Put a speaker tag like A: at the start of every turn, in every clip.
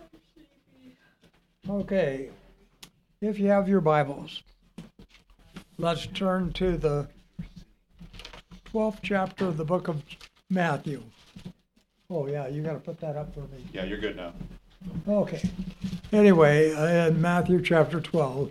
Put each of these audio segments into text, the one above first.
A: Okay, if you have your Bibles, let's turn to the 12th chapter of the book of Matthew. Oh, yeah, you got to put that up for me.
B: Yeah, you're good now.
A: Okay. Anyway, in Matthew chapter 12.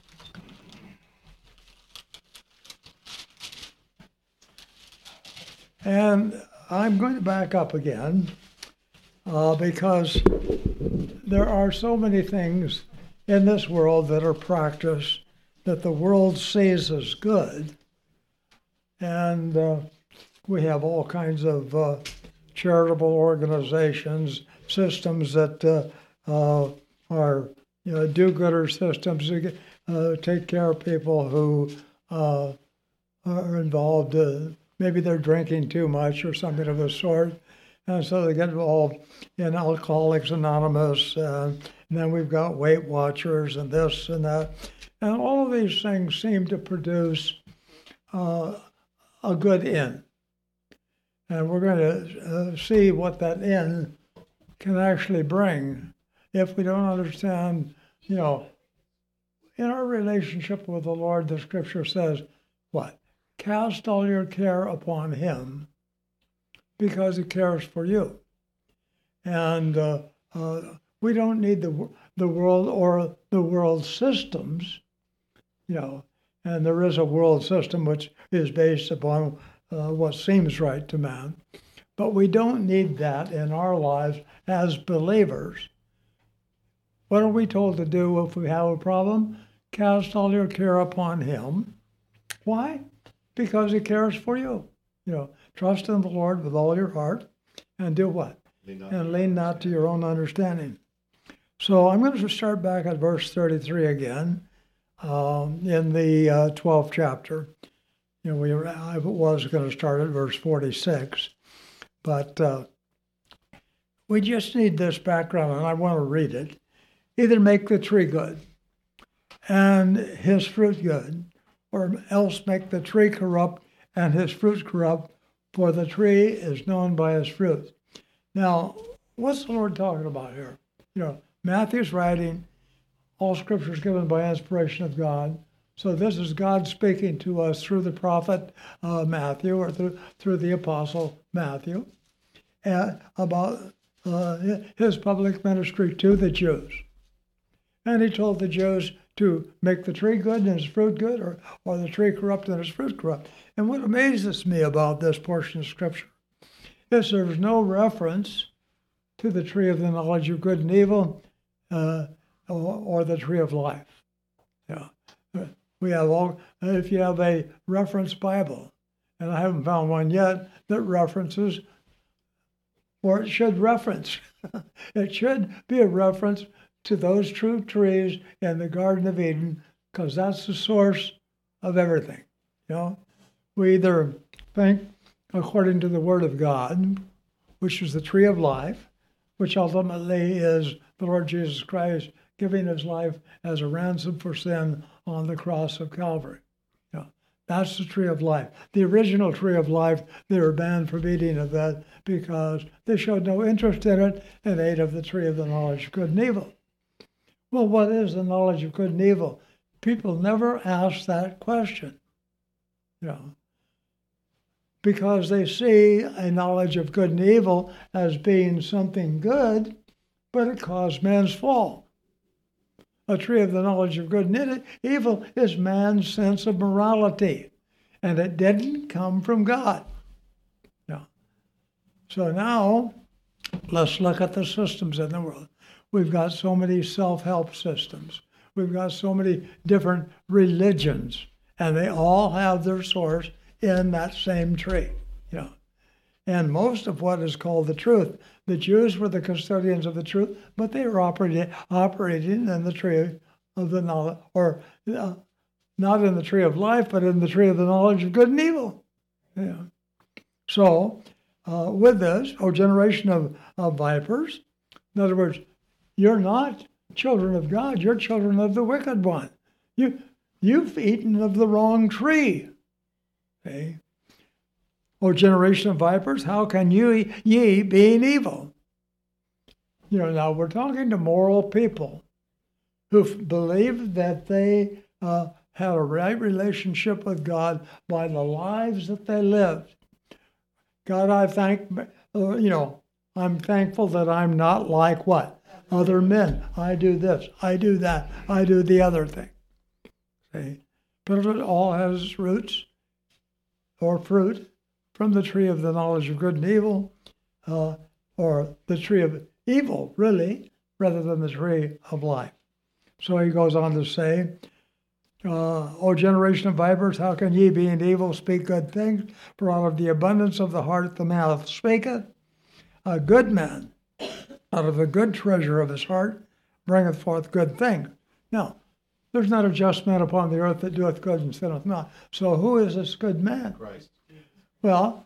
A: And I'm going to back up again because there are so many things in this world that are practiced that the world sees as good. And we have all kinds of charitable organizations, systems that are do-gooder systems to take care of people who are involved. Maybe they're drinking too much or something of the sort. And so they get involved in Alcoholics Anonymous. And then we've got Weight Watchers and this and that. And all of these things seem to produce a good end. And we're going to see what that end can actually bring if we don't understand, in our relationship with the Lord, the scripture says, what? Cast all your care upon him because he cares for you. And we don't need the world or the world systems, and there is a world system which is based upon what seems right to man. But we don't need that in our lives as believers. What are we told to do if we have a problem? Cast all your care upon him. Why? Because he cares for you. Trust in the Lord with all your heart and do what? Lean not to your own understanding. So I'm going to start back at verse 33 again in the 12th chapter. I was going to start at verse 46, but we just need this background, and I want to read it. Either make the tree good and his fruit good, or else make the tree corrupt and his fruit corrupt, for the tree is known by his fruit. Now, what's the Lord talking about here? Matthew's writing, all scripture is given by inspiration of God. So this is God speaking to us through the prophet Matthew, or through the apostle Matthew, about his public ministry to the Jews. And he told the Jews to make the tree good and his fruit good, or the tree corrupt and his fruit corrupt. And what amazes me about this portion of Scripture is there's no reference to the tree of the knowledge of good and evil or the tree of life. We have if you have a reference Bible, and I haven't found one yet that references, or it should reference, it should be a reference to those true trees in the Garden of Eden, because that's the source of everything. We either think according to the Word of God, which is the tree of life, which ultimately is the Lord Jesus Christ giving his life as a ransom for sin on the cross of Calvary. That's the tree of life. The original tree of life, they were banned from eating of that because they showed no interest in it and ate of the tree of the knowledge of good and evil. Well, what is the knowledge of good and evil? People never ask that question, because they see a knowledge of good and evil as being something good, but it caused man's fall. A tree of the knowledge of good and evil is man's sense of morality, and it didn't come from God. So now, let's look at the systems in the world. We've got so many self-help systems. We've got so many different religions, and they all have their source in that same tree. And most of what is called the truth, the Jews were the custodians of the truth, but they were operating in the tree of the knowledge, or not in the tree of life, but in the tree of the knowledge of good and evil. So with this, generation of vipers, in other words, you're not children of God, you're children of the wicked one. You've eaten of the wrong tree. Okay? O generation of vipers, how can ye, being evil? Now we're talking to moral people who believed that they had a right relationship with God by the lives that they lived. God, I'm thankful that I'm not like what? Other men. I do this, I do that, I do the other thing. See? But it all has roots or fruit from the tree of the knowledge of good and evil, or the tree of evil, really, rather than the tree of life. So he goes on to say, O generation of vipers, how can ye, being evil, speak good things? For out of the abundance of the heart the mouth speaketh. A good man, out of the good treasure of his heart, bringeth forth good things. Now, there's not a just man upon the earth that doeth good and sinneth not. So who is this good man?
B: Christ.
A: Well,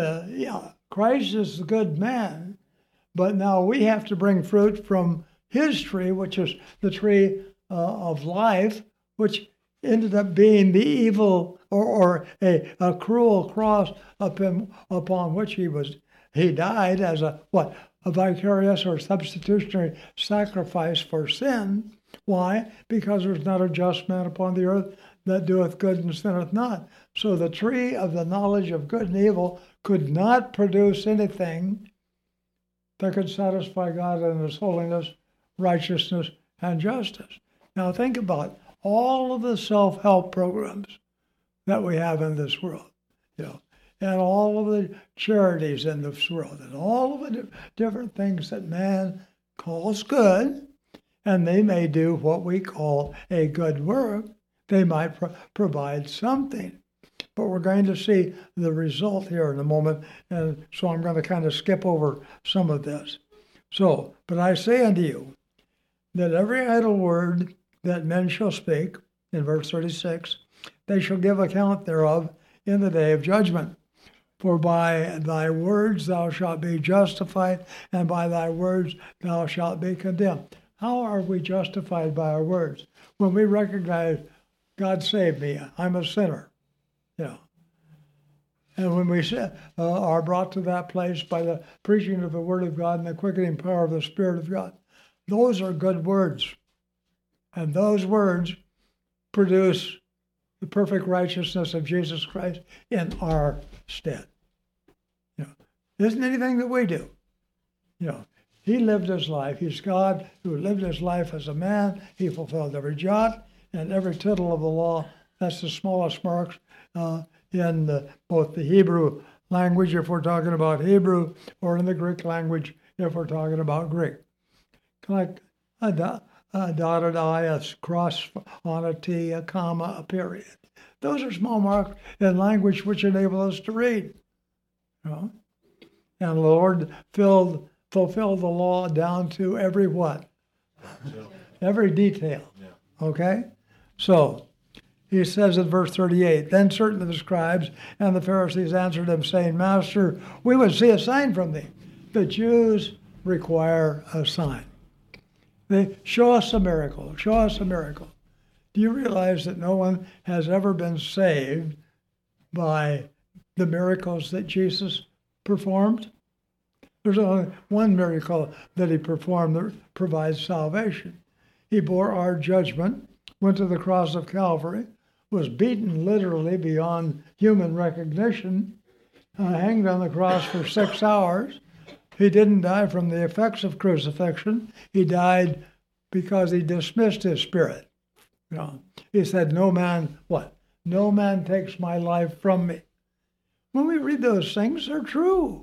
A: Christ is the good man, but now we have to bring fruit from his tree, which is the tree of life, which ended up being the evil or a cruel cross upon which he died as a vicarious or substitutionary sacrifice for sin. Why? Because there's not a just man upon the earth that doeth good and sinneth not. So the tree of the knowledge of good and evil could not produce anything that could satisfy God in his holiness, righteousness, and justice. Now think about all of the self-help programs that we have in this world, and all of the charities in this world, and all of the different things that man calls good, and they may do what we call a good work. They might provide something. But we're going to see the result here in a moment, and so I'm going to kind of skip over some of this. So, but I say unto you that every idle word that men shall speak, in verse 36, they shall give account thereof in the day of judgment. For by thy words thou shalt be justified, and by thy words thou shalt be condemned. How are we justified by our words? When we recognize God saved me, I'm a sinner. And when we are brought to that place by the preaching of the Word of God and the quickening power of the Spirit of God, those are good words. And those words produce the perfect righteousness of Jesus Christ in our stead. Isn't anything that we do. He lived his life. He's God who lived his life as a man. He fulfilled every jot and every tittle of the law. That's the smallest marks in both the Hebrew language, if we're talking about Hebrew, or in the Greek language, if we're talking about Greek. Like a dotted I, a cross on a T, a comma, a period. Those are small marks in language which enable us to read. And the Lord fulfilled the law down to every what? Every detail. Okay? So, he says in verse 38, Then certain of the scribes and the Pharisees answered him, saying, Master, we would see a sign from thee. The Jews require a sign. They show us a miracle. Show us a miracle. Do you realize that no one has ever been saved by the miracles that Jesus performed? There's only one miracle that he performed that provides salvation. He bore our judgment, went to the cross of Calvary, was beaten literally beyond human recognition, hanged on the cross for 6 hours. He didn't die from the effects of crucifixion. He died because he dismissed his spirit. He said, no man, what? No man takes my life from me. When we read those things, they're true.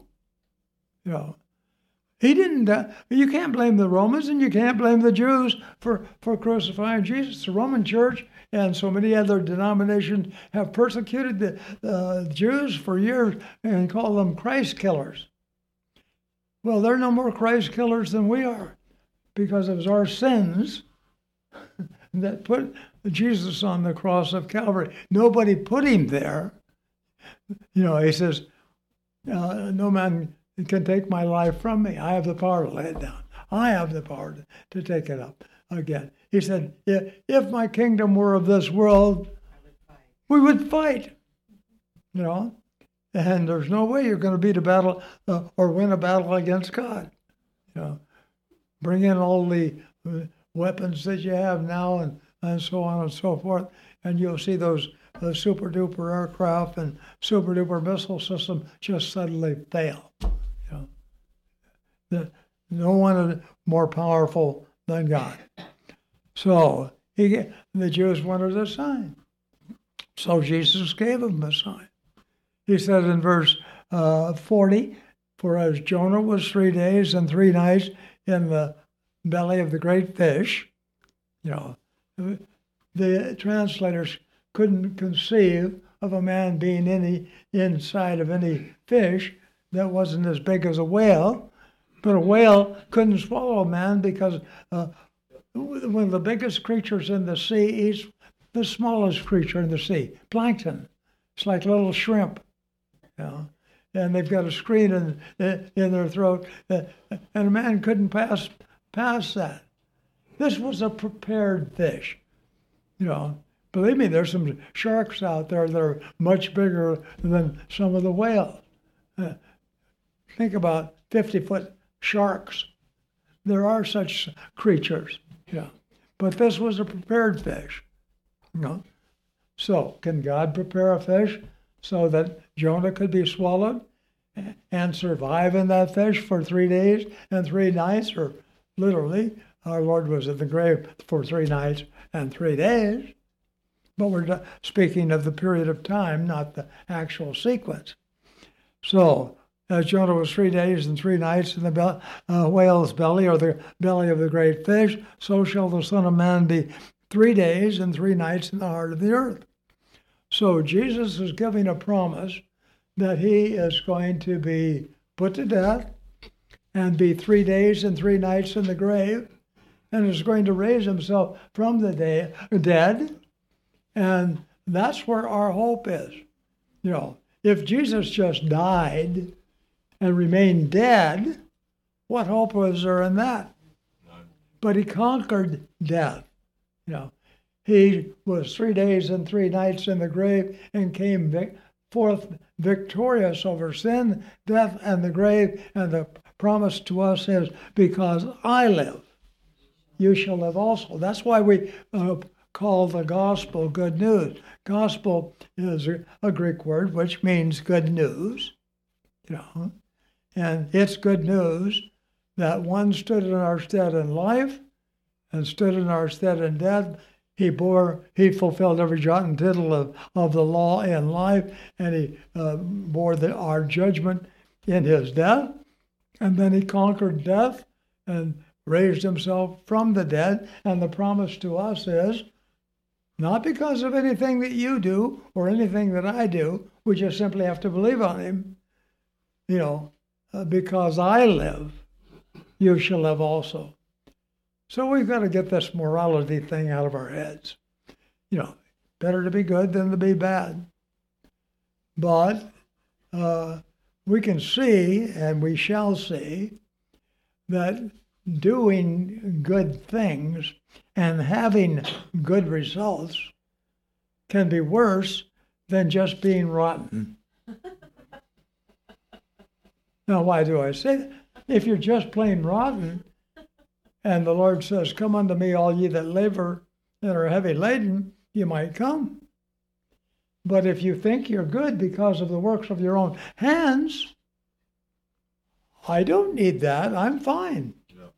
A: He didn't die. You can't blame the Romans and you can't blame the Jews for crucifying Jesus. The Roman Church and so many other denominations have persecuted the Jews for years and call them Christ killers. Well, they're no more Christ killers than we are, because it was our sins that put Jesus on the cross of Calvary. Nobody put him there. He says, no man can take my life from me. I have the power to lay it down. I have the power to take it up again. He said, if my kingdom were of this world, we would fight. And there's no way you're going to beat a battle or win a battle against God. bring in all the weapons that you have now, and so on and so forth, and you'll see those super duper aircraft and super duper missile system just suddenly fail. You know, no one is more powerful than God. So the Jews wanted a sign. So Jesus gave them a sign. He said in verse 40, "For as Jonah was 3 days and 3 nights in the belly of the great fish," you know, the translators couldn't conceive of a man being inside of any fish that wasn't as big as a whale. But a whale couldn't swallow a man because one of the biggest creatures in the sea eats the smallest creature in the sea, plankton. It's like little shrimp, you know, and they've got a screen in their throat, and a man couldn't pass that. This was a prepared fish, you know. Believe me, there's some sharks out there that are much bigger than some of the whales. Think about 50-foot sharks. There are such creatures, yeah. But this was a prepared fish, you know. So, can God prepare a fish so that Jonah could be swallowed and survive in that fish for 3 days and 3 nights? Or literally, our Lord was in the grave for 3 nights and 3 days. But we're speaking of the period of time, not the actual sequence. So, as Jonah was 3 days and 3 nights in the whale's belly, or the belly of the great fish, so shall the Son of Man be 3 days and 3 nights in the heart of the earth. So Jesus is giving a promise that he is going to be put to death and be 3 days and 3 nights in the grave, and is going to raise himself from the dead. And that's where our hope is. You know, if Jesus just died and remained dead, what hope was there in that? None. But he conquered death. You know, he was 3 days and 3 nights in the grave and came forth victorious over sin, death, and the grave. And the promise to us is, because I live, you shall live also. That's why we call the gospel good news. Gospel is a Greek word which means good news, you know, and it's good news that one stood in our stead in life and stood in our stead in death. He fulfilled every jot and tittle of the law in life, and he bore our judgment in his death, and then he conquered death and raised himself from the dead. And the promise to us is, not because of anything that you do or anything that I do, we just simply have to believe on him. You know, because I live, you shall live also. So we've got to get this morality thing out of our heads. You know, better to be good than to be bad. But we can see, and we shall see, that doing good things and having good results can be worse than just being rotten. Now, why do I say that? If you're just plain rotten, and the Lord says, "Come unto me, all ye that labor and are heavy laden," you might come. But if you think you're good because of the works of your own hands, I don't need that. I'm fine.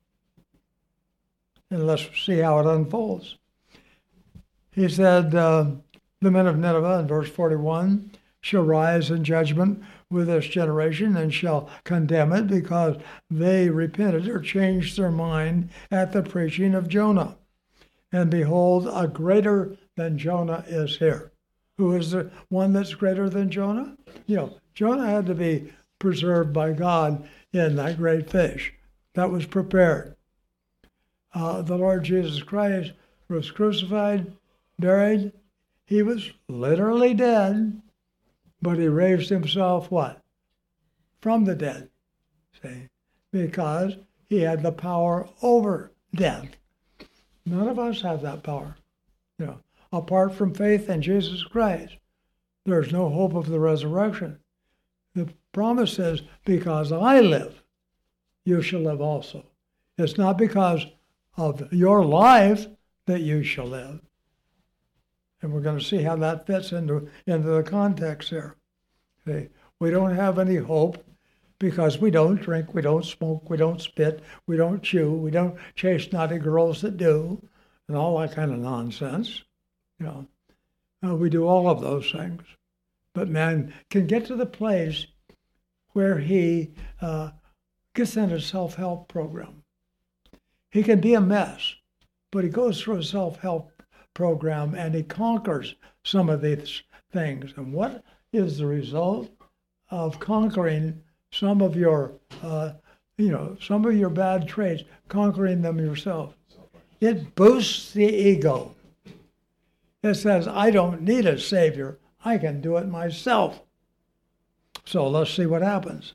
A: And let's see how it unfolds. He said, the men of Nineveh, in verse 41, shall rise in judgment with this generation and shall condemn it, because they repented or changed their mind at the preaching of Jonah. And behold, a greater than Jonah is here. Who is the one that's greater than Jonah? You know, Jonah had to be preserved by God in that great fish. That was prepared. The Lord Jesus Christ was crucified, buried. He was literally dead, but he raised himself what? From the dead. See? Because he had the power over death. None of us have that power. You know, apart from faith in Jesus Christ, there's no hope of the resurrection. The promise is, because I live, you shall live also. It's not because of your life that you shall live. And we're going to see how that fits into the context here. Okay. We don't have any hope because we don't drink, we don't smoke, we don't spit, we don't chew, we don't chase naughty girls that do, and all that kind of nonsense. We do all of those things. But man can get to the place where he gets in a self-help program. He can be a mess, but he goes through a self-help program and he conquers some of these things. And what is the result of conquering some of your, some of your bad traits, conquering them yourself? It boosts the ego. It says, I don't need a savior. I can do it myself. So let's see what happens.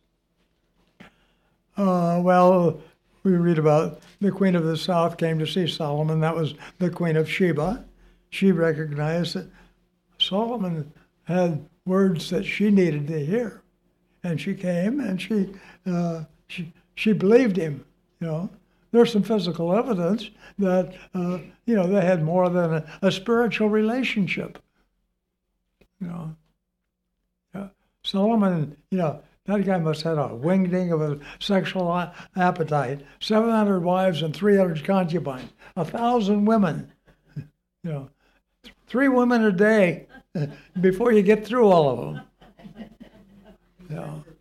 A: We read about the Queen of the South came to see Solomon. That was the Queen of Sheba. She recognized that Solomon had words that she needed to hear. And she came and she believed him. There's some physical evidence that, they had more than a spiritual relationship. Solomon, that guy must have had a wingding of a sexual appetite. 700 wives and 300 concubines, 1,000 women. 3 women a day before you get through all of them.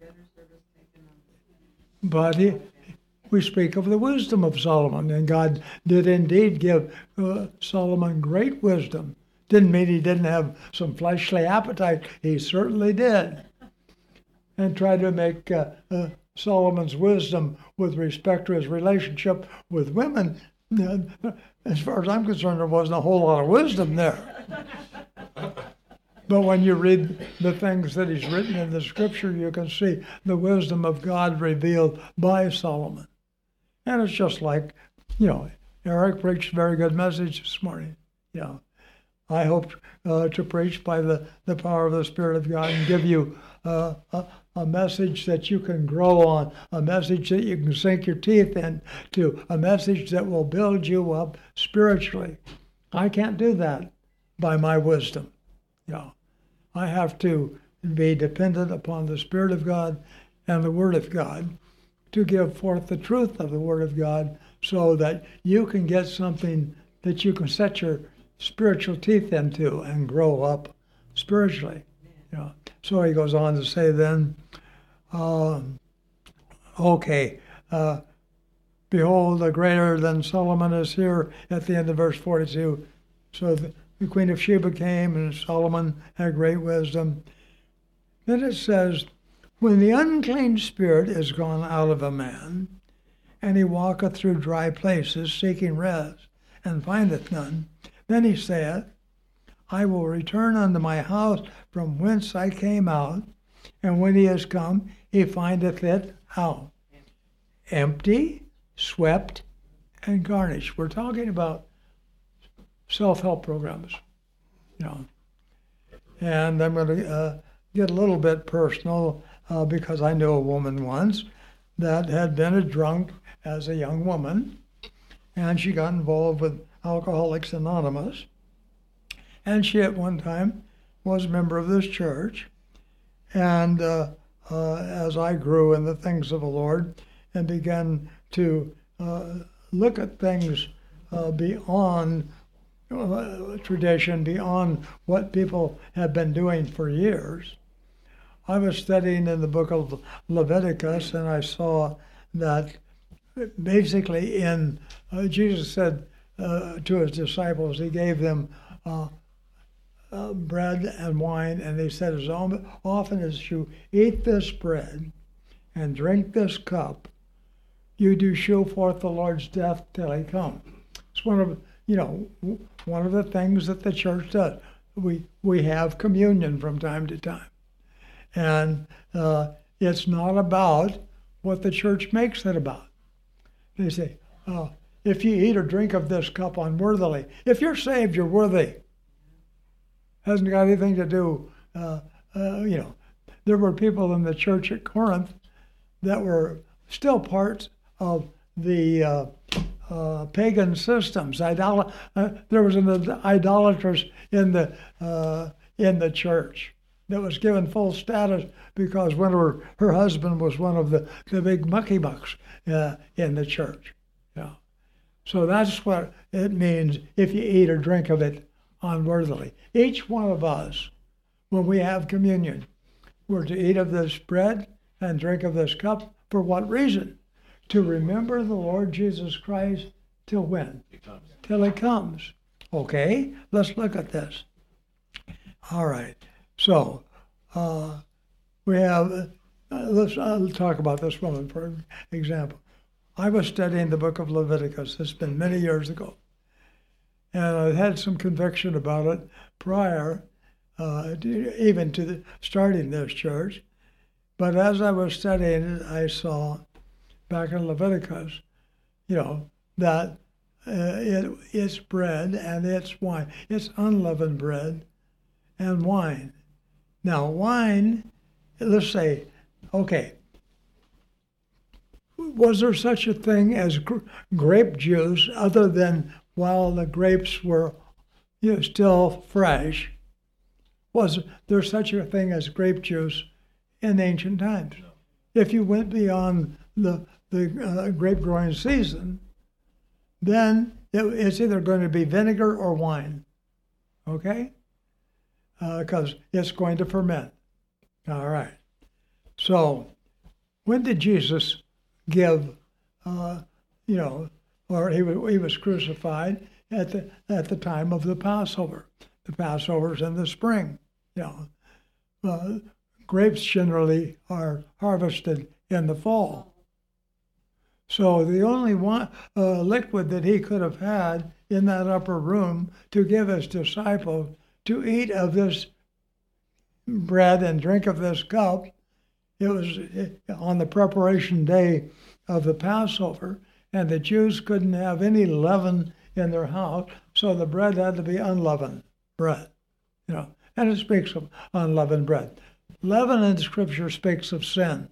A: But we speak of the wisdom of Solomon, and God did indeed give Solomon great wisdom. Didn't mean he didn't have some fleshly appetite. He certainly did. And tried to make Solomon's wisdom with respect to his relationship with women, as far as I'm concerned, there wasn't a whole lot of wisdom there. But when you read the things that he's written in the scripture, you can see the wisdom of God revealed by Solomon. And it's just like, Eric preached a very good message this morning. I hope to preach by the power of the Spirit of God and give you a message that you can grow on, a message that you can sink your teeth into, a message that will build you up spiritually. I can't do that by my wisdom. I have to be dependent upon the Spirit of God and the Word of God to give forth the truth of the Word of God so that you can get something that you can set your spiritual teeth into and grow up spiritually. So he goes on to say then, behold, the greater than Solomon is here at the end of verse 42. So the Queen of Sheba came and Solomon had great wisdom. Then it says, when the unclean spirit is gone out of a man, and he walketh through dry places seeking rest, and findeth none, then he saith, I will return unto my house from whence I came out. And when he is come, he findeth it how? Empty, swept, and garnished. We're talking about self-help programs, And I'm going to get a little bit personal because I knew a woman once that had been a drunk as a young woman, and she got involved with Alcoholics Anonymous. And she at one time was a member of this church. And as I grew in the things of the Lord and began to look at things beyond tradition, beyond what people have been doing for years, I was studying in the book of Leviticus, and I saw that basically Jesus said to his disciples, he gave them bread and wine, and they said, as often as you eat this bread and drink this cup, you do show forth the Lord's death till he come. It's one of the things that the church does. We have communion from time to time, and it's not about what the church makes it about. They say, if you eat or drink of this cup unworthily, if you're saved, you're worthy. Hasn't got anything to do, there were people in the church at Corinth that were still parts of the pagan systems. There was an idolatrous in the church that was given full status because her husband was one of the big mucky mucks in the church. Yeah. So that's what it means if you eat or drink of it unworthily. Each one of us, when we have communion, we're to eat of this bread and drink of this cup. For what reason? To remember the Lord Jesus Christ till when? Till he comes. Okay, let's look at this. All right. So we have, I'll talk about this woman for example. I was studying the book of Leviticus. It's been many years ago. And I had some conviction about it prior, even to starting this church. But as I was studying it, I saw back in Leviticus, that it's bread and it's wine. It's unleavened bread and wine. Now, wine, let's say, okay, was there such a thing as grape juice other than while the grapes were still fresh? Was there such a thing as grape juice in ancient times? No. If you went beyond the grape growing season, then it's either going to be vinegar or wine, okay? Because it's going to ferment. All right. So when did Jesus give, or he was crucified at the time of the Passover. The Passover's in the spring. Grapes generally are harvested in the fall. So the only liquid that he could have had in that upper room to give his disciples to eat of this bread and drink of this cup, it was on the preparation day of the Passover, and the Jews couldn't have any leaven in their house, so the bread had to be unleavened bread. And it speaks of unleavened bread. Leaven in Scripture speaks of sin.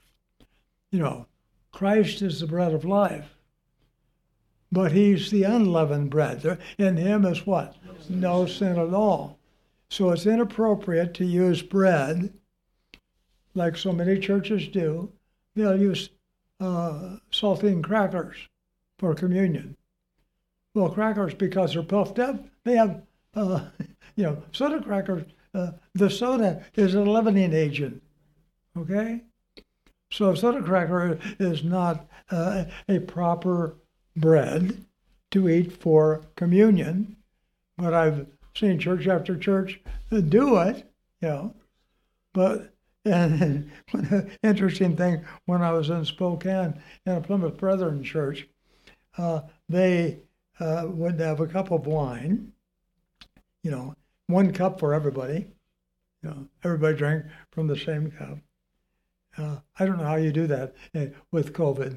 A: Christ is the bread of life, but he's the unleavened bread. In him is what? No sin at all. So it's inappropriate to use bread, like so many churches do. They'll use saltine crackers for communion. Well, crackers, because they're puffed up, they have, soda crackers. The soda is a leavening agent, okay? So a soda cracker is not a proper bread to eat for communion, but I've seen church after church do it, But and interesting thing, when I was in Spokane in a Plymouth Brethren church, they would have a cup of wine, one cup for everybody. Everybody drank from the same cup. I don't know how you do that with COVID.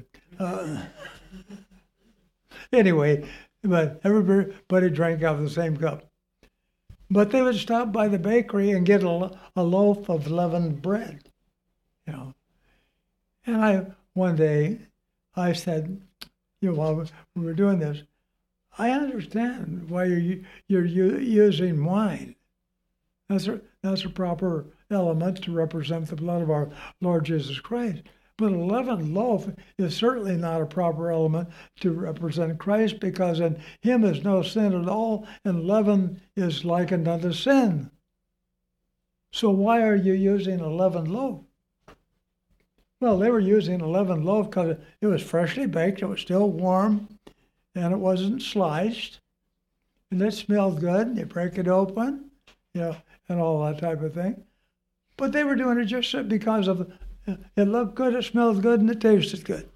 A: Anyway, but everybody drank out of the same cup. But they would stop by the bakery and get a loaf of leavened bread, And one day, I said, while we were doing this, I understand why you're using wine. That's a proper element to represent the blood of our Lord Jesus Christ. But a leavened loaf is certainly not a proper element to represent Christ, because in him is no sin at all, and leaven is likened unto sin. So why are you using a leavened loaf? Well, they were using a leavened loaf because it was freshly baked, it was still warm, and it wasn't sliced, and it smelled good. You break it open, and all that type of thing. But they were doing it just because of it looked good, it smelled good, and it tasted good.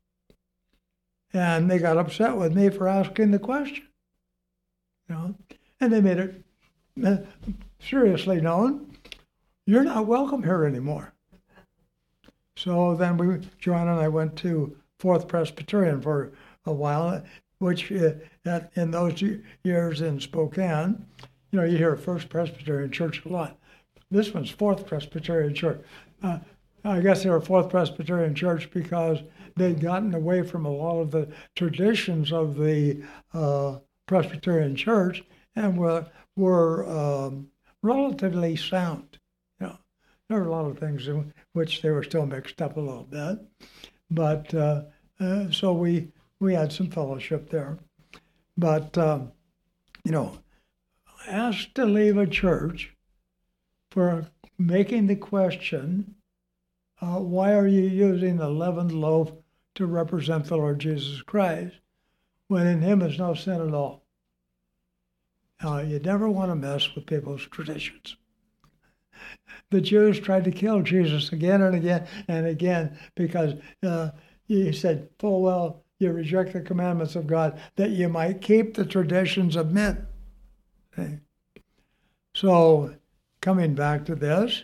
A: And they got upset with me for asking the question. And they made it seriously known, you're not welcome here anymore. So then Joanna and I went to Fourth Presbyterian for a while, which in those years in Spokane, you hear First Presbyterian Church a lot. This one's Fourth Presbyterian Church. I guess they were Fourth Presbyterian Church because they'd gotten away from a lot of the traditions of the Presbyterian Church and were relatively sound. You know, there were a lot of things in which they were still mixed up a little bit, but so we had some fellowship there. But you know, asked to leave a church for making the question, why are you using the leavened loaf to represent the Lord Jesus Christ when in him is no sin at all? You never want to mess with people's traditions. The Jews tried to kill Jesus again and again and again because he said full well, you reject the commandments of God that you might keep the traditions of men. Okay. So coming back to this,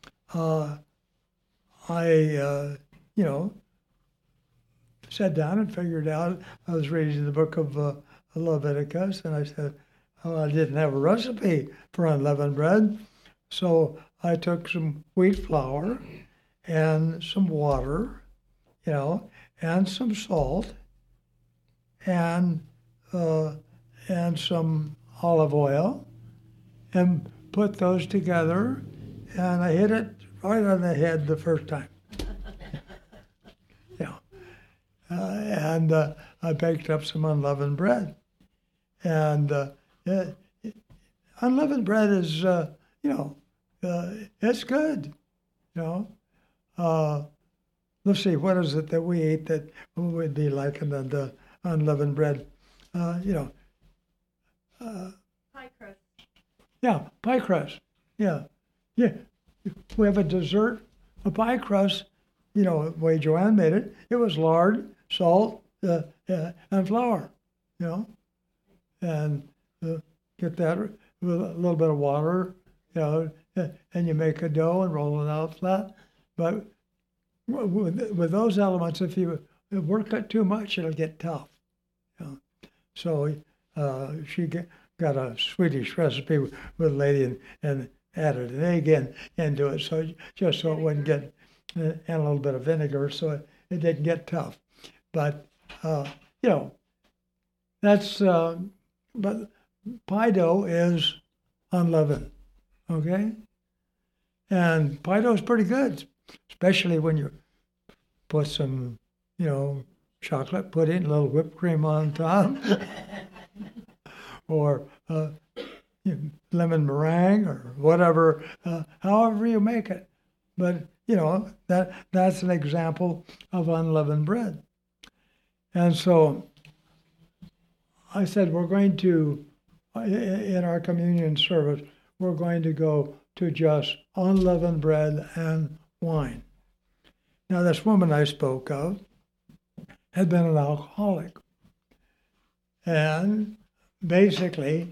A: I sat down and figured out, I was reading the book of Leviticus, and I said, I didn't have a recipe for unleavened bread. So I took some wheat flour and some water, and some salt and some olive oil and put those together, and I hit it right on the head the first time. And I baked up some unleavened bread. And unleavened bread is, it's good. Let's see, what is it that we eat that would be likened to unleavened bread?
B: Pie crust.
A: Yeah, pie crust. Yeah. We have a dessert, a pie crust, the way Joanne made it. It was lard, salt, and flour, and get that with a little bit of water, and you make a dough and roll it out flat. But with those elements, if you work it too much, it'll get tough. So she got a Swedish recipe with a lady and added an egg into it, so just so it wouldn't get, and a little bit of vinegar, so it didn't get tough. But that's but pie dough is unleavened, okay? And pie dough is pretty good, especially when you put some, chocolate pudding, a little whipped cream on top, or lemon meringue, or whatever, however you make it. But that's an example of unleavened bread. And so I said, we're going to, in our communion service, we're going to go to just unleavened bread and wine. Now, this woman I spoke of had been an alcoholic. And basically,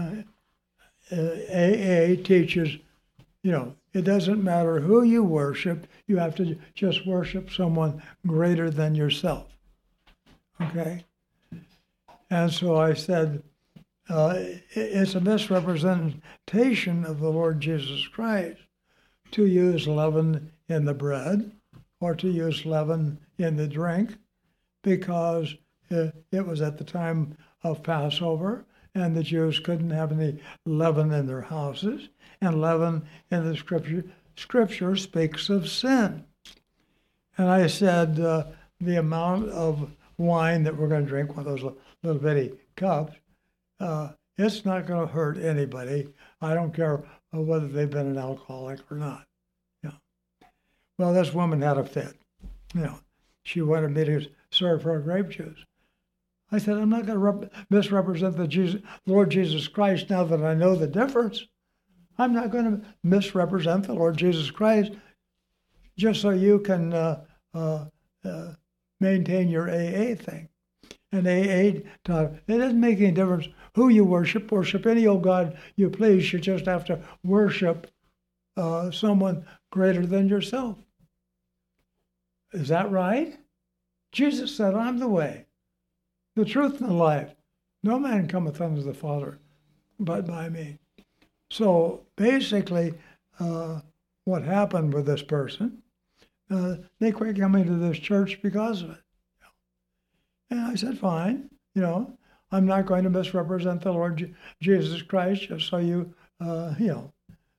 A: AA teaches, it doesn't matter who you worship, you have to just worship someone greater than yourself. Okay? And so I said, it's a misrepresentation of the Lord Jesus Christ to use leaven in the bread or to use leaven in the drink, because it was at the time of Passover, and the Jews couldn't have any leaven in their houses, and leaven in the scripture speaks of sin. And I said, the amount of wine that we're going to drink, one of those little bitty cups, it's not going to hurt anybody. I don't care whether they've been an alcoholic or not. Well, this woman had a fit. She wanted me to serve her grape juice. I said, I'm not going to misrepresent the Lord Jesus Christ now that I know the difference. I'm not going to misrepresent the Lord Jesus Christ just so you can maintain your AA thing. And AA taught, it doesn't make any difference who you worship. Worship any old God you please. You just have to worship someone greater than yourself. Is that right? Jesus said, I'm the way, the truth, and the life. No man cometh unto the Father but by me. So basically, what happened with this person they quit coming to this church because of it. And I said, fine, I'm not going to misrepresent the Lord Jesus Christ just so now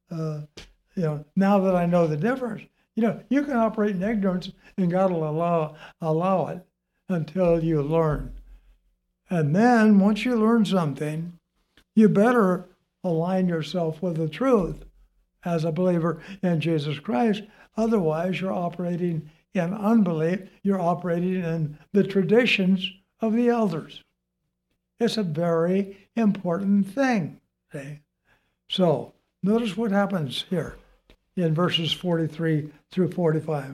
A: that I know the difference. You can operate in ignorance, and God will allow it until you learn. And then once you learn something, you better align yourself with the truth as a believer in Jesus Christ. Otherwise, you're operating in unbelief. You're operating in the traditions of the elders. It's a very important thing. Okay? So notice what happens here in verses 43 through 45.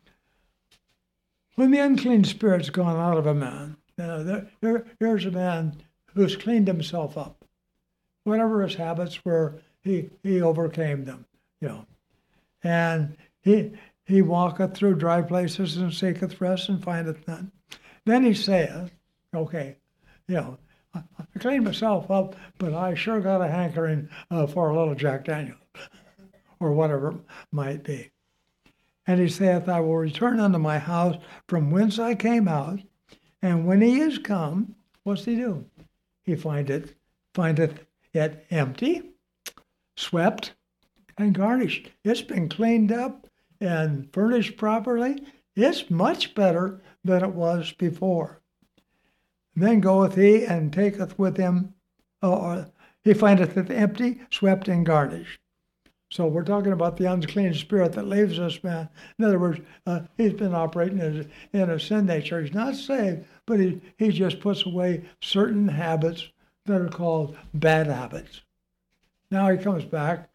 A: When the unclean spirit's gone out of a man, here's a man who's cleaned himself up. Whatever his habits were, he overcame them, And he walketh through dry places and seeketh rest and findeth none. Then he saith, okay, I cleaned myself up, but I sure got a hankering for a little Jack Daniel, or whatever it might be. And he saith, I will return unto my house from whence I came out. And when he is come, what's he do? He findeth it empty, swept, and garnished. It's been cleaned up and furnished properly. It's much better than it was before. Then goeth he and taketh with him, he findeth it empty, swept, and garnished. So we're talking about the unclean spirit that leaves this man. In other words, he's been operating in a sin nature. He's not saved, but he just puts away certain habits that are called bad habits. Now he comes back,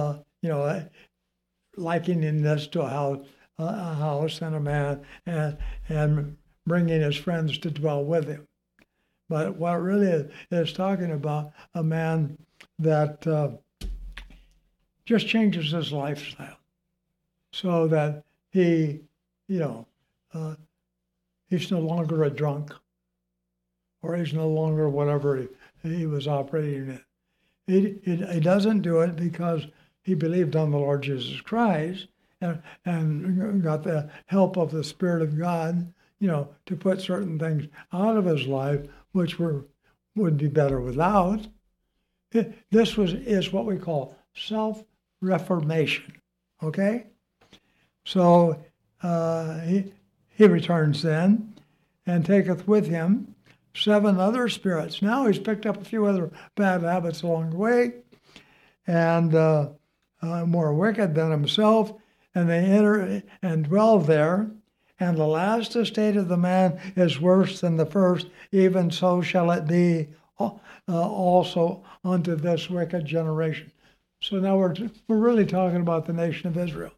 A: likening this to a house and a man, and bringing his friends to dwell with him. But what it really is talking about, a man that just changes his lifestyle so that he's no longer a drunk, or he's no longer whatever he was operating in. He doesn't do it because he believed on the Lord Jesus Christ and got the help of the Spirit of God, to put certain things out of his life which would be better without. This is what we call self-reformation. Okay? So he returns then and taketh with him 7 other spirits. Now he's picked up a few other bad habits along the way, and more wicked than himself, and they enter and dwell there. And the last estate of the man is worse than the first, even so shall it be also unto this wicked generation. So now we're really talking about the nation of Israel.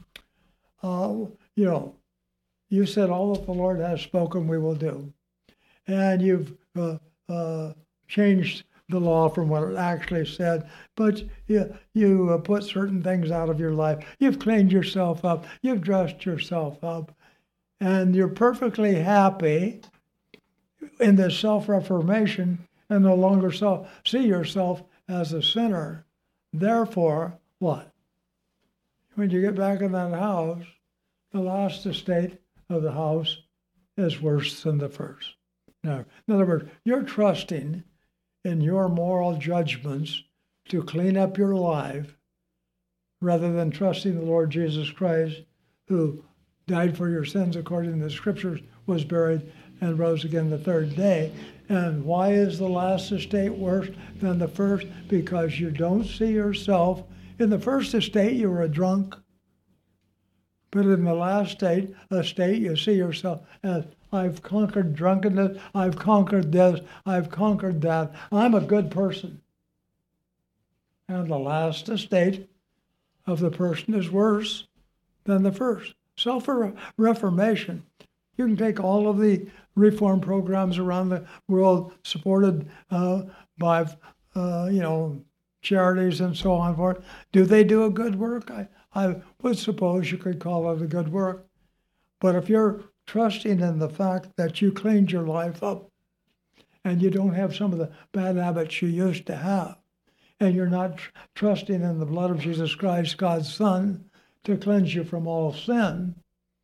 A: You said all that the Lord has spoken we will do. And you've changed the law from what it actually said, but you put certain things out of your life. You've cleaned yourself up. You've dressed yourself up. And you're perfectly happy in this self-reformation and no longer see yourself as a sinner. Therefore, what? When you get back in that house, the last estate of the house is worse than the first. Now, in other words, you're trusting in your moral judgments to clean up your life rather than trusting the Lord Jesus Christ, who died for your sins according to the Scriptures, was buried, and rose again the third day. And why is the last estate worse than the first? Because you don't see yourself. In the first estate, you were a drunk. But in the last estate, you see yourself as, I've conquered drunkenness, I've conquered this, I've conquered that. I'm a good person. And the last estate of the person is worse than the first. Self-reformation. You can take all of the reform programs around the world supported by, charities and so on forth. Do they do a good work? I would suppose you could call it a good work. But if you're trusting in the fact that you cleaned your life up and you don't have some of the bad habits you used to have, and you're not trusting in the blood of Jesus Christ, God's Son, to cleanse you from all sin,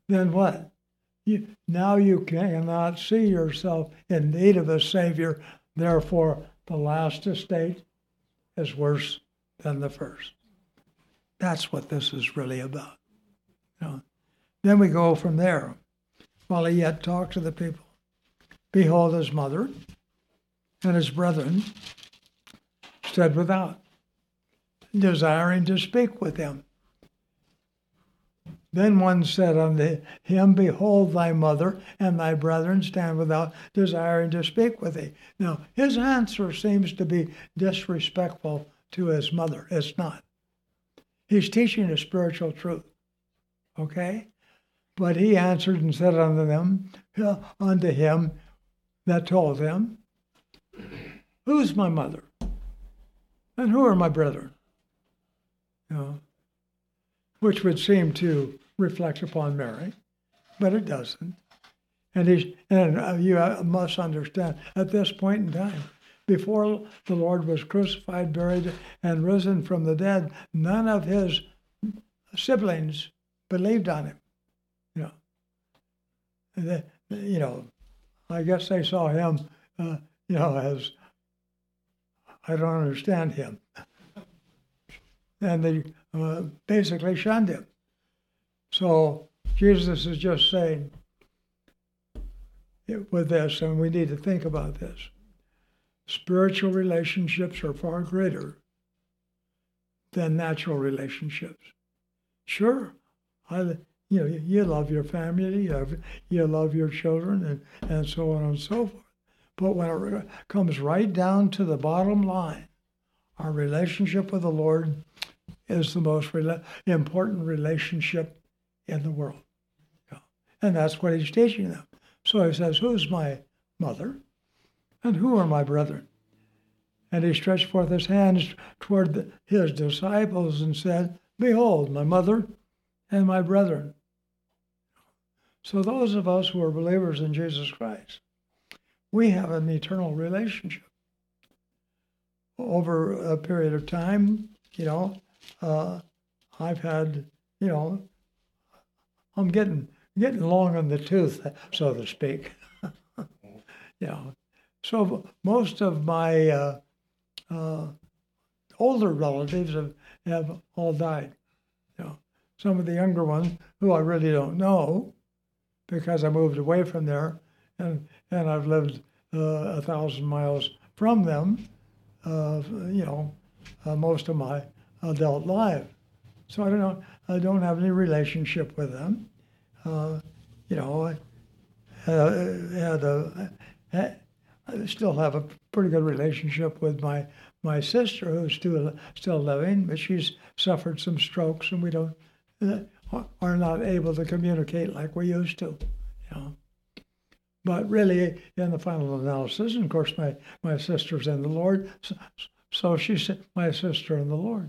A: then what? Now you cannot see yourself in need of a Savior. Therefore, the last estate is worse than the first. That's what this is really about. Then we go from there. While he yet talked to the people, behold, his mother and his brethren stood without, desiring to speak with him. Then one said unto him, behold, thy mother and thy brethren stand without, desiring to speak with thee. Now, his answer seems to be disrespectful to his mother. It's not. He's teaching a spiritual truth. Okay? But he answered and said unto him that told him, who's my mother? And who are my brethren? Which would seem to reflect upon Mary, but it doesn't. And you must understand, at this point in time, before the Lord was crucified, buried, and risen from the dead, none of his siblings believed on him. I guess they saw him, as I don't understand him, and they basically shunned him. So Jesus is just saying with this, and we need to think about this. Spiritual relationships are far greater than natural relationships. Sure, you love your family, you love your children, and so on and so forth. But when it comes right down to the bottom line, our relationship with the Lord is the most important relationship in the world. And that's what he's teaching them. So he says, who's my mother? And who are my brethren? And he stretched forth his hands toward his disciples and said, behold, my mother and my brethren. So those of us who are believers in Jesus Christ, we have an eternal relationship. Over a period of time, I've had, I'm getting long in the tooth, so to speak. So most of my older relatives have all died. Some of the younger ones who I really don't know, because I moved away from there, and I've lived 1,000 miles from them, most of my adult life. So I don't have any relationship with them. I still have a pretty good relationship with my sister, who's still living, but she's suffered some strokes, and we are not able to communicate like we used to. But really, in the final analysis, and of course, my sister's in the Lord, so she's my sister in the Lord.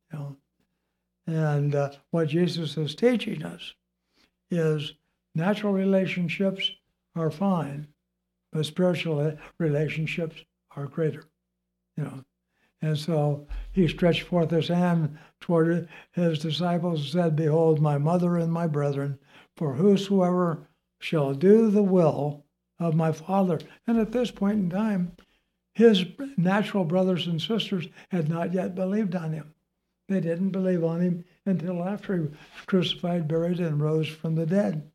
A: And what Jesus is teaching us is natural relationships are fine, but spiritual relationships are greater. And so he stretched forth his hand toward his disciples and said, behold, my mother and my brethren, for whosoever shall do the will of my Father. And at this point in time, his natural brothers and sisters had not yet believed on him. They didn't believe on him until after he was crucified, buried, and rose from the dead.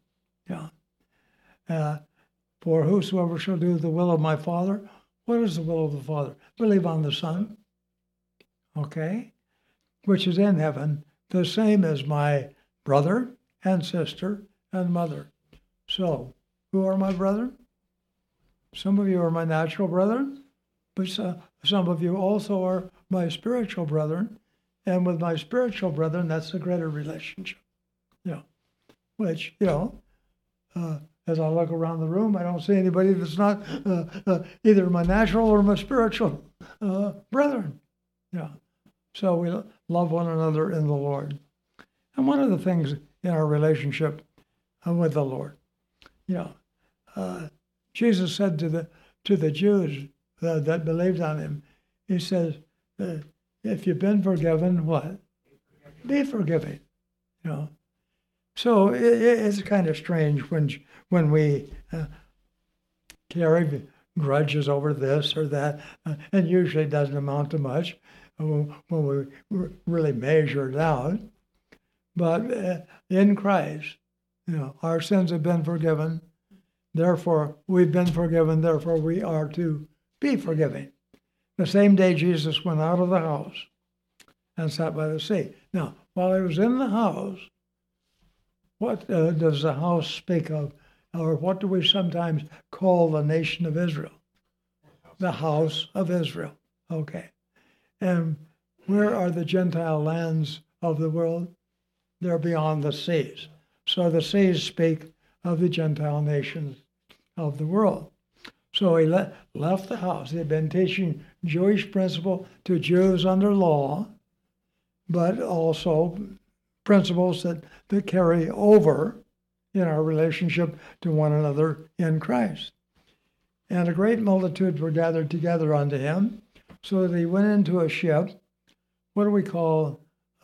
A: For whosoever shall do the will of my Father, what is the will of the Father? Believe on the Son, which is in heaven, the same as my brother and sister and mother. So, who are my brethren? Some of you are my natural brethren, but some of you also are my spiritual brethren. And with my spiritual brethren, that's a greater relationship. Which, as I look around the room, I don't see anybody that's not either my natural or my spiritual brethren. So we love one another in the Lord. And one of the things in our relationship with the Lord, Jesus said to the Jews that believed on him, he says, if you've been forgiven, what? Be forgiving. So it's kind of strange when we carry grudges over this or that, and usually doesn't amount to much when we really measure it out. But in Christ, our sins have been forgiven. Therefore, we've been forgiven. Therefore, we are to be forgiving. The same day Jesus went out of the house and sat by the sea. Now, while he was in the house, what does the house speak of? Or what do we sometimes call the nation of Israel? The house of Israel. Okay. And where are the Gentile lands of the world? They're beyond the seas. So the seas speak of the Gentile nations of the world. So he left the house. He had been teaching Jewish principle to Jews under law, but also principles that carry over in our relationship to one another in Christ. And a great multitude were gathered together unto him, so that he went into a ship. What do we call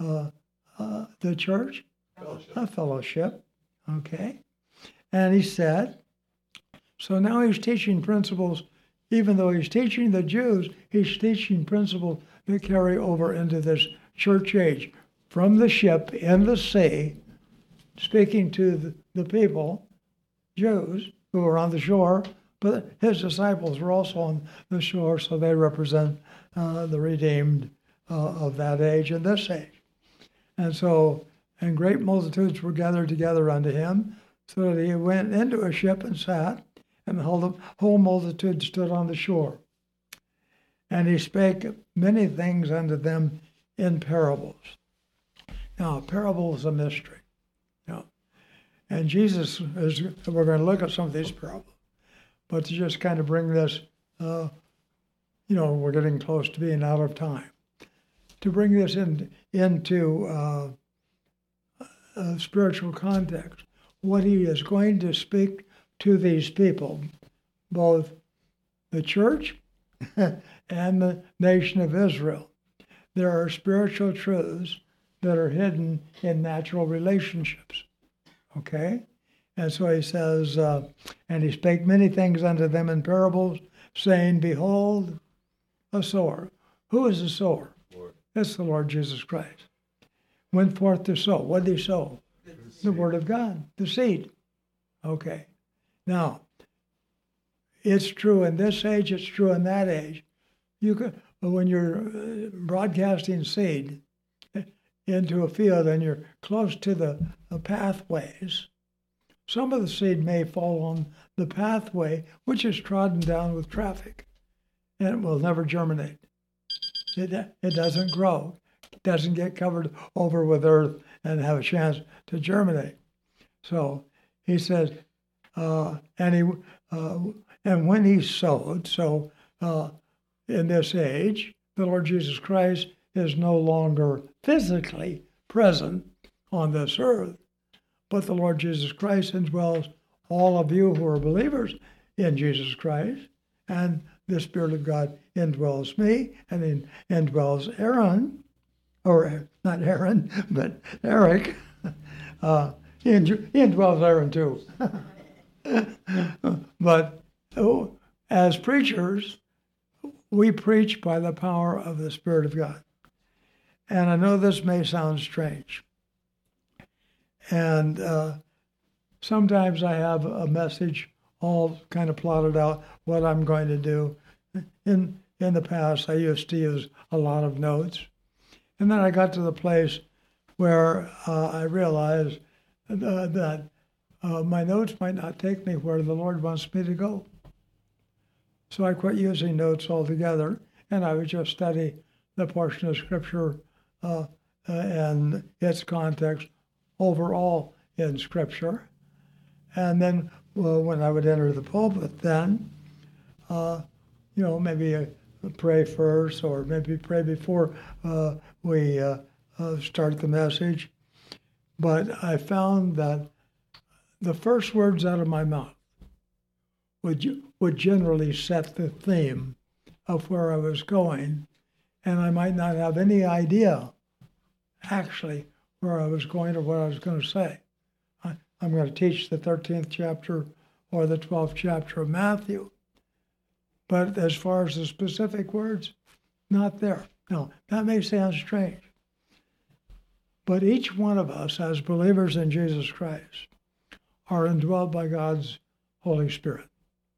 A: the church? Fellowship. A fellowship. Okay. And he said, so now he's teaching principles, even though he's teaching the Jews, he's teaching principles that carry over into this church age. From the ship in the sea, speaking to the people, Jews, who were on the shore, but his disciples were also on the shore, so they represent the redeemed of that age and this age. And great multitudes were gathered together unto him, so that he went into a ship and sat, and the whole multitude stood on the shore. And he spake many things unto them in parables. Now, a parable is a mystery. And Jesus, we're going to look at some of these parables, but to just kind of bring this, we're getting close to being out of time. To bring this into a spiritual context, what he is going to speak to these people, both the church and the nation of Israel. There are spiritual truths that are hidden in natural relationships. Okay? And so he says, and he spake many things unto them in parables, saying, behold, a sower. Who is the sower? Lord. It's the Lord Jesus Christ. Went forth to sow. What did he sow? The Word of God, the seed. Okay. Now, it's true in this age, it's true in that age. When you're broadcasting seed into a field and you're close to the pathways, some of the seed may fall on the pathway, which is trodden down with traffic, and it will never germinate. It doesn't grow. It doesn't get covered over with earth and have a chance to germinate. So he says, and when he sowed, so in this age, the Lord Jesus Christ is no longer physically present on this earth, but the Lord Jesus Christ indwells all of you who are believers in Jesus Christ, and the Spirit of God indwells me and indwells Aaron, or not Aaron, but Eric. He indwells Aaron too. But as preachers, we preach by the power of the Spirit of God. And I know this may sound strange. And sometimes I have a message all kind of plotted out, what I'm going to do. In the past, I used to use a lot of notes. And then I got to the place where I realized that my notes might not take me where the Lord wants me to go. So I quit using notes altogether, and I would just study the portion of Scripture and its context overall in Scripture. And then when I would enter the pulpit then, maybe pray first, or maybe pray before we start the message. But I found that the first words out of my mouth would generally set the theme of where I was going, and I might not have any idea actually where I was going or what I was going to say. I'm going to teach the 13th chapter or the 12th chapter of Matthew. But as far as the specific words, not there. Now, that may sound strange. But each one of us, as believers in Jesus Christ, are indwelled by God's Holy Spirit.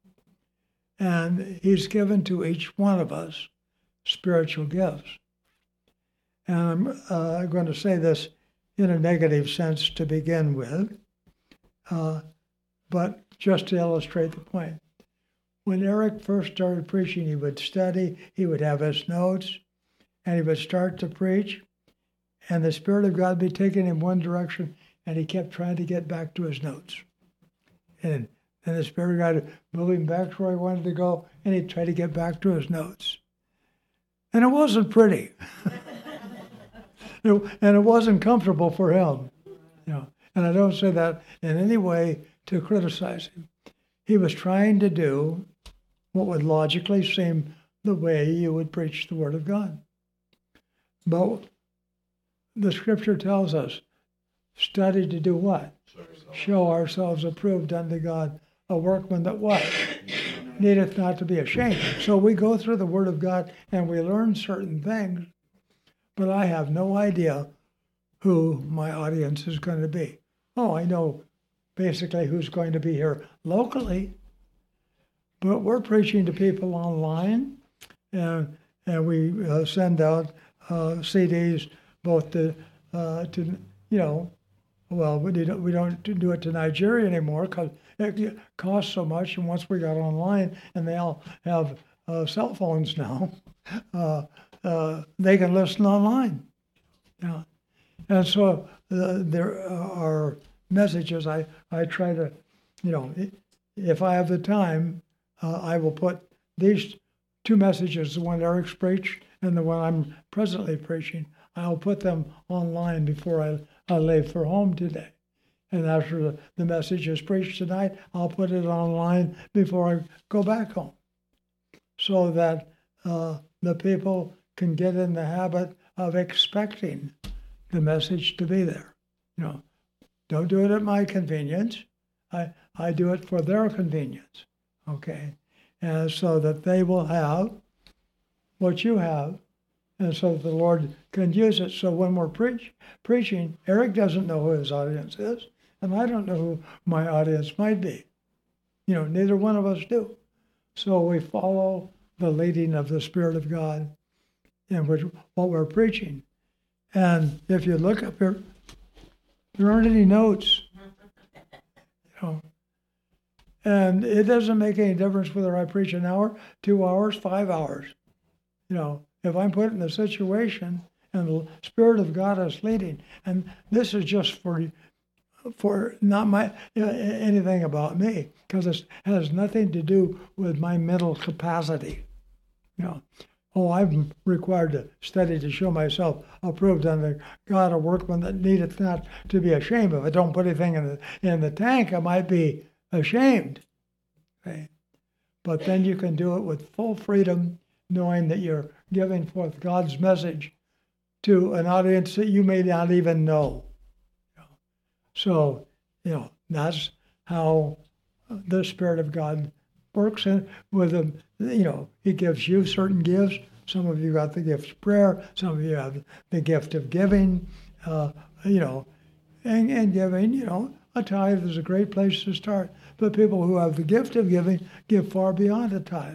A: And he's given to each one of us spiritual gifts. And I'm going to say this in a negative sense to begin with, but just to illustrate the point. When Eric first started preaching, he would study, he would have his notes, and he would start to preach, and the Spirit of God would be taking him one direction, and he kept trying to get back to his notes. And the Spirit of God would move him back to where he wanted to go, and he'd try to get back to his notes. And it wasn't pretty. And it wasn't comfortable for him. And I don't say that in any way to criticize him. He was trying to do what would logically seem the way you would preach the Word of God. But the Scripture tells us, study to do what? Show ourselves approved unto God, a workman that what? Needeth not to be ashamed. So we go through the Word of God and we learn certain things, but I have no idea who my audience is going to be. Oh, I know basically who's going to be here locally, but we're preaching to people online, and we send out CDs both to well, we don't do it to Nigeria anymore because it costs so much. And once we got online, and they all have cell phones now, they can listen online. Yeah. And so there are messages. I try to, if I have the time, I will put these two messages, the one Eric's preached and the one I'm presently preaching, I'll put them online before I leave for home today. And after the message is preached tonight, I'll put it online before I go back home, so that the people can get in the habit of expecting the message to be there. Don't do it at my convenience. I do it for their convenience, okay? And so that they will have what you have, and so that the Lord can use it. So when we're preaching, Eric doesn't know who his audience is, and I don't know who my audience might be. Neither one of us do. So we follow the leading of the Spirit of God in what we're preaching. And if you look up here, there aren't any notes. And it doesn't make any difference whether I preach an hour, 2 hours, 5 hours. If I'm put in a situation and the Spirit of God is leading, and this is just for not anything about me, because it has nothing to do with my mental capacity. I'm required to study to show myself approved unto God, a workman that needeth not to be ashamed. If I don't put anything in the tank, I might be ashamed. Okay? But then you can do it with full freedom, knowing that you're giving forth God's message to an audience that you may not even know. So, that's how the Spirit of God works with them. He gives you certain gifts. Some of you got the gift of prayer. Some of you have the gift of giving, and giving, a tithe is a great place to start. But people who have the gift of giving give far beyond a tithe,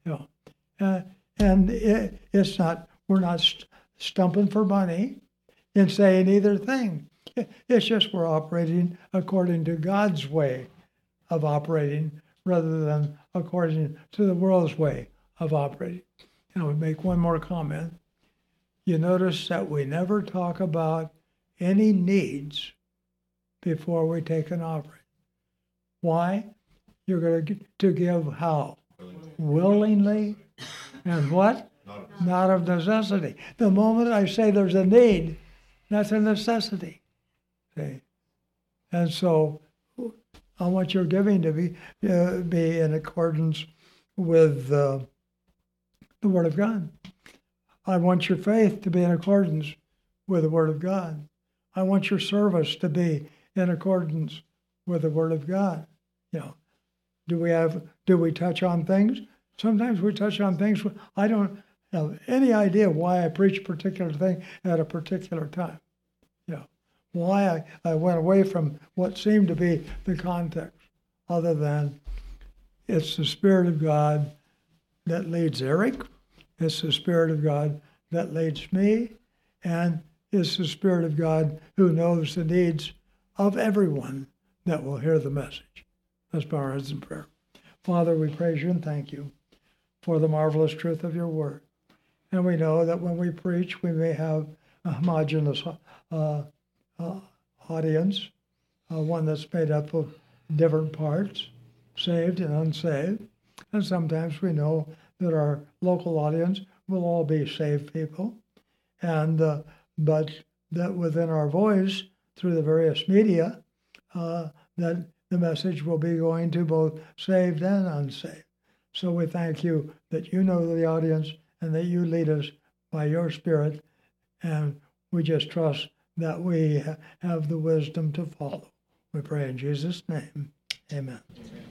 A: and it's not, we're not stumping for money in saying either thing. It's just we're operating according to God's way of operating rather than according to the world's way of operating. And I would make one more comment. You notice that we never talk about any needs before we take an offering. Why? You're going to give how? Willingly. And what? Not of necessity. The moment I say there's a need, that's a necessity. See? And so I want your giving to be in accordance with the Word of God. I want your faith to be in accordance with the Word of God. I want your service to be in accordance with the Word of God. You know, do we touch on things? Sometimes we touch on things. I don't have any idea why I preach a particular thing at a particular time. You know, why I went away from what seemed to be the context, other than it's the Spirit of God that leads Eric. It's the Spirit of God that leads me, and it's the Spirit of God who knows the needs of everyone that will hear the message. Let's bow our heads in prayer. Father, we praise you and thank you for the marvelous truth of your word. And we know that when we preach, we may have a homogeneous audience, one that's made up of different parts, saved and unsaved. And sometimes we know that our local audience will all be saved people, and but that within our voice, through the various media, that the message will be going to both saved and unsaved. So we thank you that you know the audience and that you lead us by your Spirit, and we just trust that we have the wisdom to follow. We pray in Jesus' name. Amen.